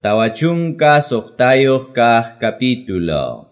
Tawachunka Sohtayoh Kah capítulo.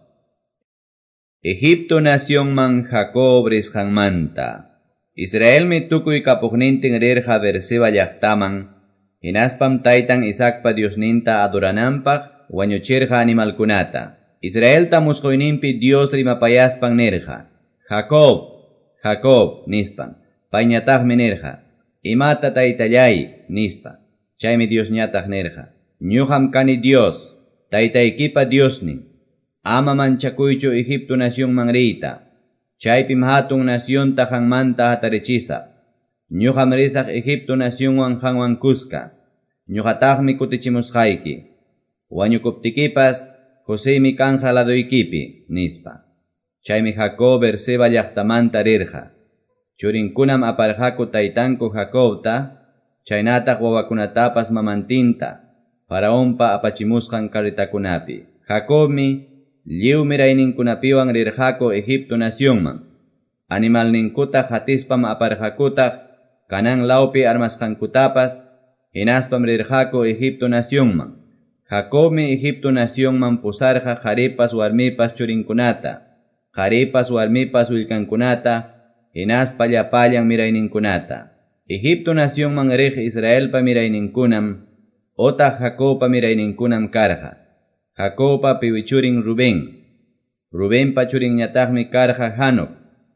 Egipto nación man Jacob reshanmanta. Israel me tukuy kapugnintin rerja Berseba llaqtaman. Hinaspam taytan Isaacpa Diosninta adorananpaq wañuchirja animalkunata. Israel tamusqoyninpi Dios rimapayaspan nerja. Jacob, Jacob nispan. Payñataqmi nerja. Imata taytallay nispa. Chaymi Dios ñataq nerja. Ñuqam kani Dios, taytaykipa Diosnin. Ama manchakuychu Egipto nación manrita. Chaypim hatun nación tajanmanta hatarechisa. Ñuqam risaq Egipto nación hanwan kuska. Ñuqataqmi kutichimusqayki. Wañukuptikipas, Josémi kanja ladoykipi, nispa. Chaymi Jacob Berseba llaqtamanta rirja. Churinkunam aparjaku taytanku Jacobta, chaynataq wawakunatapas mamantinta. Faraonpa apachimusqan karitakunapi. Jacobmi lliw mirayninkunapiwan rirjako Egipto nacionman. Animalninkuta hatispam aparjakutaq kanan lawpi armasqankutapas hinaspam rirjako Egipto nacionman. Jacobmi Egipto nacionman pusarja jaripas warmipas churinkunata, jaripas warmipas willkankunata, hinaspa llapallan mirayninkunata. Egipto nacionman rij Israelpa mirayninkunam, Ota Jacobpa mirayninkunam karja. Jacobpa piwichurin Rubén. Rubénpa churin ñataqmi karja Hanok,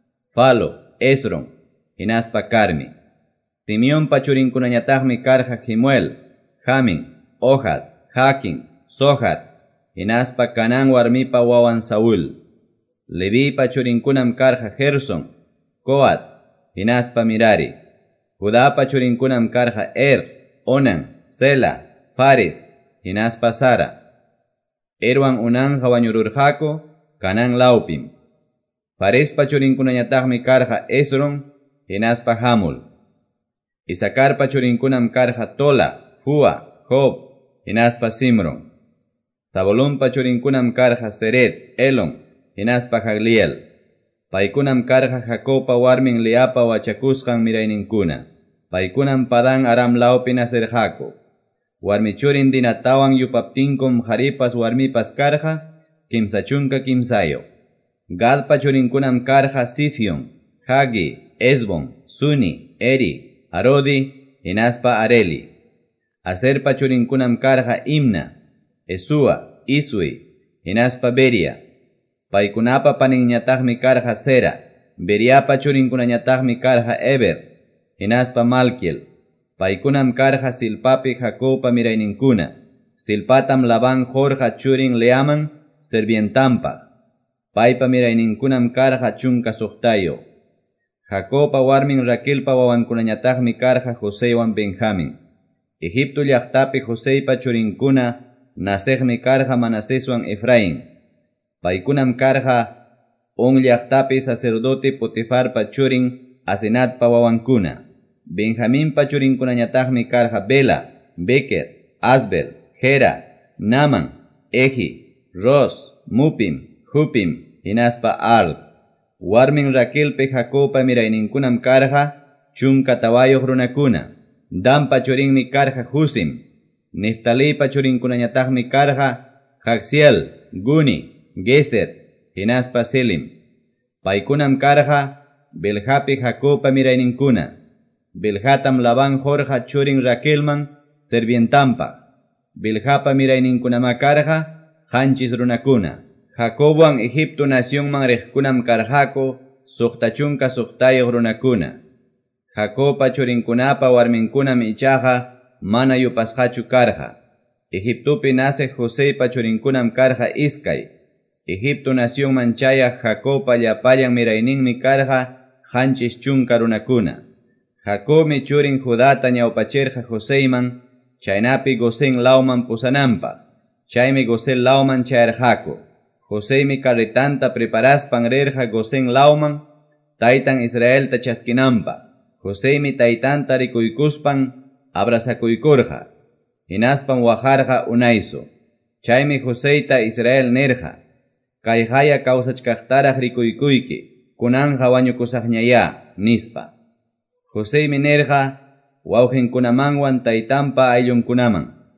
Falo, Esron, hinaspa Carmi. Simeonpa churinkunañataqmi karja Jemuel, Jamin, Ohad, Jaquin, Zohar, hinaspa Canán warmipa wawan Saúl. Levipa churinkunam karja Gerson, Coat, hinaspa Mirari. Judapa churinkunam karja Onan, Sela, Fares, hinaspa Sara. Erwan unan wañururjako, Canán laupim. Farespa churinkunañataqmi karja Esron, hinaspa Hamul. Isacarpa churinkunam karja Tola, Fua, Job, hinaspa Simron. Zabulonpa churinkunam karja Seret, Elon, hinaspa Jagliel. Paykunam karja Jacobpa warmin Leapa wachakusqan mirayninkuna. Paykunam Padan Aram laupi naserjako. Warmichurin dinatawan yupaptinkum jaripas warmipas karja, kimsachunka kimsayo. Gadpa churinkunam karja Sifion, Hagi, Esbon, Suni, Eri, Arodi, hinaspa Areli. Aserpa churinkunam karja Imna, Esua, Isui, hinaspa Beria. Paykunapa paninñataqmi karja Sera, Beriapa churinkunañataqmi karja Eber, hinaspa Malkiel. Paykunam karja Silpapi Jacobpa mirayninkuna. Silpatam Labán Jorja churin Leaman servientampaq. Paypa mirayninkunam karja chunka Sohtayo. Jacobpa warmin Raquelpa wawankunañataqmi karja Joséwan Benjamín. Egipto llaqtapi Josépa churinkuna nasejmi karja Manaseswan Efraín. Paykunam karja On llaqtapi sacerdote Potifarpa churin Asenatpa wawankuna. Benjamínpa churinkunañataqmi karja Bela, Beker, Asbel, Gera, Naman, Eji, Ros, Mupim, Hupim, hinaspa Al. Warmin Raquelpe Jacobpa mirayninkunam karja chunka tawayoq runakuna. Danpa churinmi karja Husim. Neftalipa churinkunañataqmi karja Jaxiel, Guni, Geser, hinaspa Selim. Paykunam karja Beljapi Jacobpa mirayninkuna. Beljatam Labán Jorja churin Raquelman servientampaq. Beljapa mirayninkunama karja hanchis runakuna. Jacobwan Egipto nacionman rejkunam karjako suqtachunka suqtayoq runakuna. Jacobpa churinkunapa warminkunam ichaqa mana yupasqachu karja. Egiptopi nace Josépa churinkunam karja iskay. Egipto nacionman chayaq Jacobpa llapallan mirayninmi karja hanchis chunka runakuna. Jacobmi churin Judata ñawpachirja Joséman, chaynapi Gosén lauman pusananpaq. Chaymi Gosén lauman chayarjako. Josémi carritanta preparaspan rirja Gosén lauman, taytan Israelta chaskinanpaq. Josémi taytanta rikuykuspan abrazakuykurja. Hinaspan wajarja unayso. Chaymi Joséita Israel nirja. Kayjaya kawsachkaqtaraq rikuykuyki, kunanja wañukusaqñaya, nispa. Josémi nerja wawqinkunamanwan taytanpa ayllunkunaman.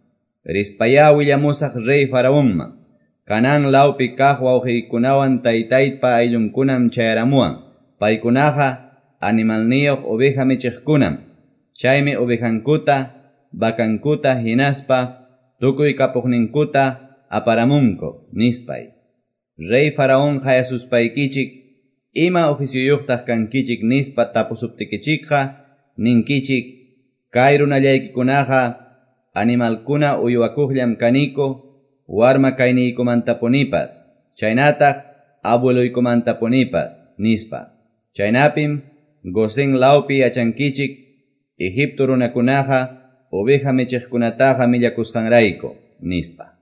rispaya willamusaq rey faraonman. Kanan laupi kaq wawqiykunawan taytaypa ayllunkunam chayaramuwan. Paykunaqa animalniyuq oveja michiqkunam. Chaymi ovejankuta, vacankuta hinaspa tukuy kapuqninkuta aparamunko nispay. Rey faraón hayasuspaykichik ima oficiuyuqtaq kankichik nispa tapusuptikichikqa ninkichik kay runallaykikunaqa animalkuna uywakuqllam kaniko warma kayniykumantapunipas chaynataq abueluykumantapunipas nispa. Chaynapim Gosén laupi yachankichik Egipto runakunaqa oveja michiqkunataqa millakusqanrayku nispa.